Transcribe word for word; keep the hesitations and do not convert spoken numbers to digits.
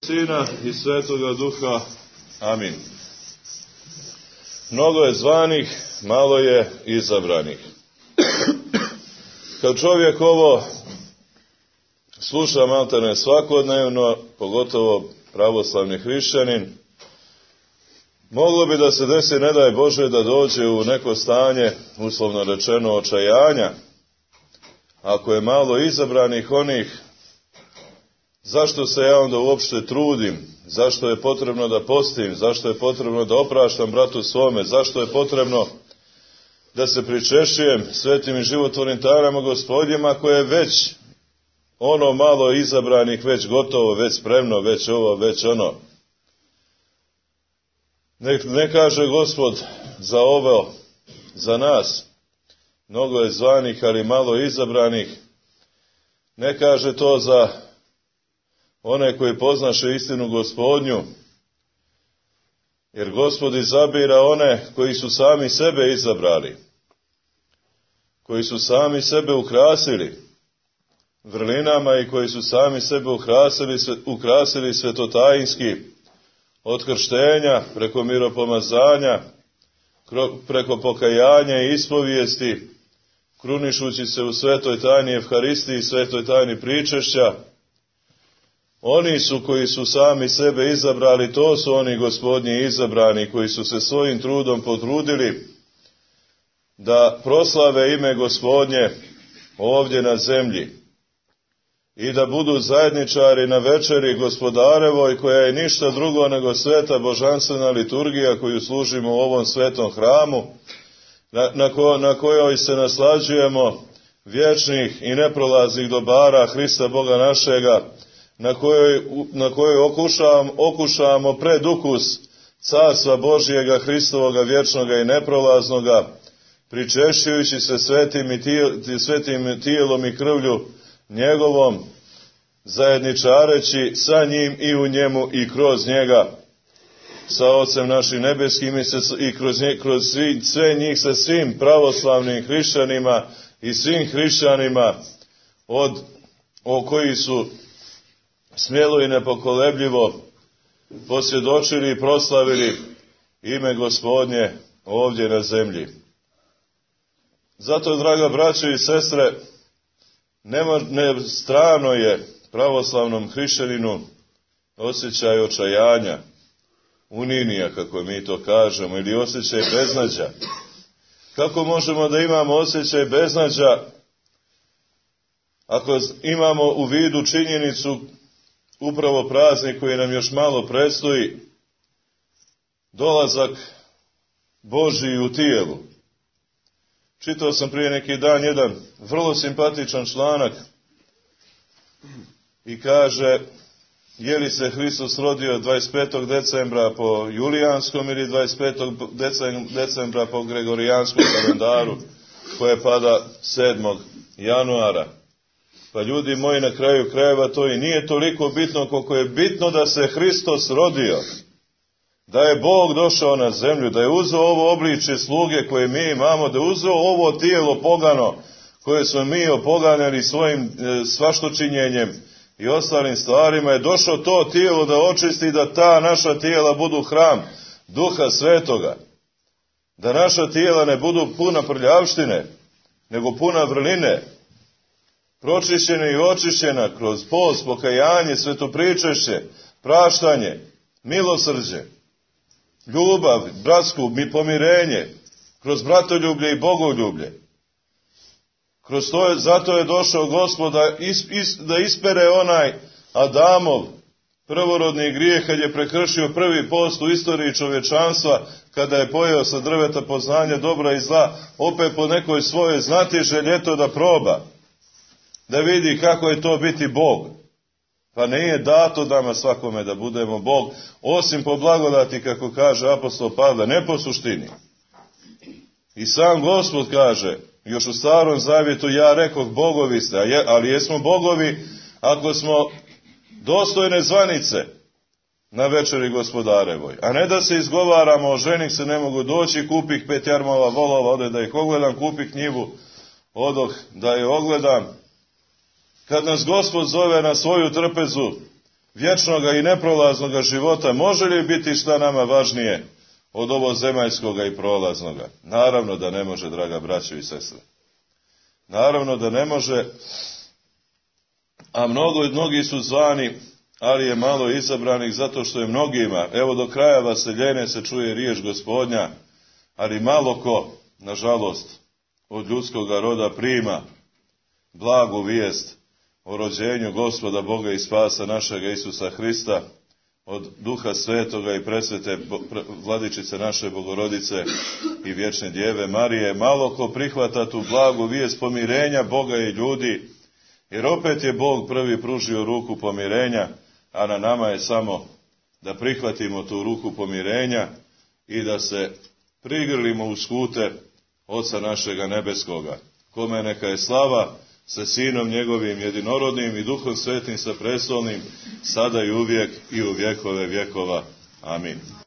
Sina i Svetoga Duha. Amin. Mnogo je zvanih, malo je izabranih. Kad čovjek ovo sluša maltene svakodnevno, pogotovo pravoslavni hrišćanin, moglo bi da se desi, ne daj Bože, da dođe u neko stanje, uslovno rečeno, očajanja. Ako je malo izabranih onih, zašto se ja onda uopšte trudim? Zašto je potrebno da postim? Zašto je potrebno da opraštam bratu svome? Zašto je potrebno da se pričešćujem svetim i životvornim tajnama Gospodnjima, koje je već ono malo izabranih, već gotovo, već spremno, već ovo, već ono? Ne, ne kaže Gospod za ovo, za nas, mnogo je zvanih, ali malo izabranih. Ne kaže to za one koji poznaše istinu Gospodnju, jer Gospod izabira one koji su sami sebe izabrali, koji su sami sebe ukrasili vrlinama i koji su sami sebe ukrasili, ukrasili svetotajinski, od krštenja, preko miropomazanja, preko pokajanja i ispovijesti, krunišući se u svetoj tajni Evharistiji i svetoj tajni pričešća. Oni su koji su sami sebe izabrali, to su oni Gospodnji izabrani, koji su se svojim trudom potrudili da proslave ime Gospodnje ovdje na zemlji i da budu zajedničari na večeri Gospodarevoj, koja je ništa drugo nego sveta božanstvena liturgija koju služimo u ovom svetom hramu, na, na, ko, na kojoj se naslađujemo vječnih i neprolaznih dobara Hrista Boga našega, na kojoj, na kojoj okušavamo, okušavamo predukus Carstva Božjega, Hristovoga, vječnoga i neprolaznoga, pričešćujući se svetim, i tijel, svetim tijelom i krvlju njegovom, zajedničareći sa njim i u njemu i kroz njega, sa Otcem našim nebeskim i, se, i kroz, nje, kroz svi, sve njih sa svim pravoslavnim hrišćanima i svim hrišćanima od, o koji su smjelo i nepokolebljivo posvjedočili i proslavili ime Gospodnje ovdje na zemlji. Zato, draga braćo i sestre, nema, ne, strano je pravoslavnom hrišćaninu osjećaj očajanja, uninija, kako mi to kažemo, ili osjećaj beznađa. Kako možemo da imamo osjećaj beznađa ako imamo u vidu činjenicu, upravo praznik koji nam još malo predstoji, dolazak Božji u tijelu? Čitao sam prije neki dan jedan vrlo simpatičan članak i kaže, je li se Hristos rodio dvadeset petog decembra po julijanskom ili dvadeset petog decembra po gregorijanskom kalendaru, koje pada sedmog januara. Pa ljudi moji, na kraju krajeva to i nije toliko bitno koliko je bitno da se Hristos rodio, da je Bog došao na zemlju, da je uzeo ovo obličje sluge koje mi imamo, da je uzeo ovo tijelo pogano koje smo mi opoganjali svojim e, svaštočinjenjem i ostalim stvarima, je došao to tijelo da očisti, da ta naša tijela budu hram Duha Svetoga, da naša tijela ne budu puna prljavštine, nego puna vrline, pročišćena i očišćena kroz post, pokajanje, svetopričešće, praštanje, milosrđe, ljubav, bratsku, pomirenje, kroz bratoljublje i bogoljublje. Kroz to je, zato je došao Gospod da, is, is, da ispere onaj Adamov prvorodni grijeh, kad je prekršio prvi post u istoriji čovječanstva, kada je pojeo sa drveta poznanja dobra i zla, opet po nekoj svojoj znatiželji, eto da proba, da vidi kako je to biti Bog. Pa nije dato nama svakome da budemo Bog, osim po blagodati, kako kaže apostol Pavle, ne po suštini. I sam Gospod kaže, još u Starom Zavjetu, ja rekoh bogovi ste, ali jesmo bogovi ako smo dostojne zvanice na večeri Gospodarevoj. A ne da se izgovaramo, ženih se ne mogu doći, kupih pet jarmova volova, ode da ih ogledam, kupih njivu, odoh da je ogledam. Kad nas Gospod zove na svoju trpezu, vječnoga i neprolaznoga života, može li biti šta nama važnije od ovo zemaljskoga i prolaznoga? Naravno da ne može, draga braćo i sestre. Naravno da ne može, a mnogo, mnogi su zvani, ali je malo izabranih, zato što je mnogima, evo do kraja vaseljene se čuje riječ Gospodnja, ali malo ko, nažalost, od ljudskoga roda prima blagu vijest o rođenju Gospoda Boga i spasa našega Isusa Hrista, od Duha Svetoga i presvete Vladičice naše Bogorodice i vječne Djeve Marije. Malo ko prihvata tu blagu vijest pomirenja Boga i ljudi, jer opet je Bog prvi pružio ruku pomirenja, a na nama je samo da prihvatimo tu ruku pomirenja i da se prigrlimo u skute Oca našega nebeskoga, kome neka je slava sa Sinom njegovim jedinorodnim i Duhom Svetim sa prestolnim, sada i uvijek i u vjekove vjekova. Amin.